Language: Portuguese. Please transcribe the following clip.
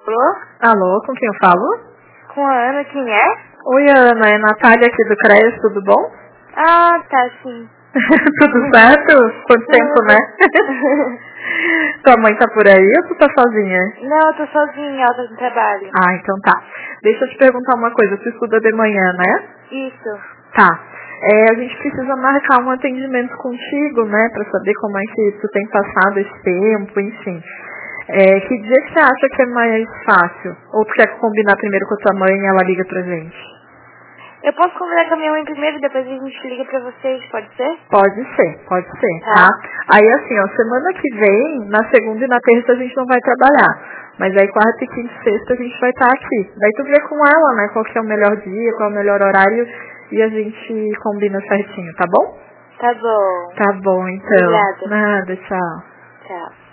Alô? Alô, com quem eu falo? Com a Ana, quem é? Oi, Ana, é Natália aqui do CRES, tudo bom? Ah, tá, sim. Tudo certo? Quanto tempo, né? Tua mãe tá por aí ou tu tá sozinha? Não, eu tô sozinha, ela tá no trabalho. Ah, então tá. Deixa eu te perguntar uma coisa, tu estuda de manhã, né? Isso. Tá. A gente precisa marcar um atendimento contigo, né, pra saber como é que tu tem passado esse tempo, enfim. Que dia que você acha que é mais fácil? Ou tu quer combinar primeiro com a tua mãe e ela liga pra gente? Eu posso conversar com a minha mãe primeiro, depois a gente liga pra vocês, pode ser? Pode ser, Tá. tá? Aí assim, ó, semana que vem, na segunda e na terça a gente não vai trabalhar. Mas aí quarta e quinta e sexta a gente vai estar aqui. Daí tu vê com ela, né, qual que é o melhor dia, qual é o melhor horário e a gente combina certinho, tá bom? Tá bom. Tá bom, então. Obrigada. Nada, tchau. Tchau.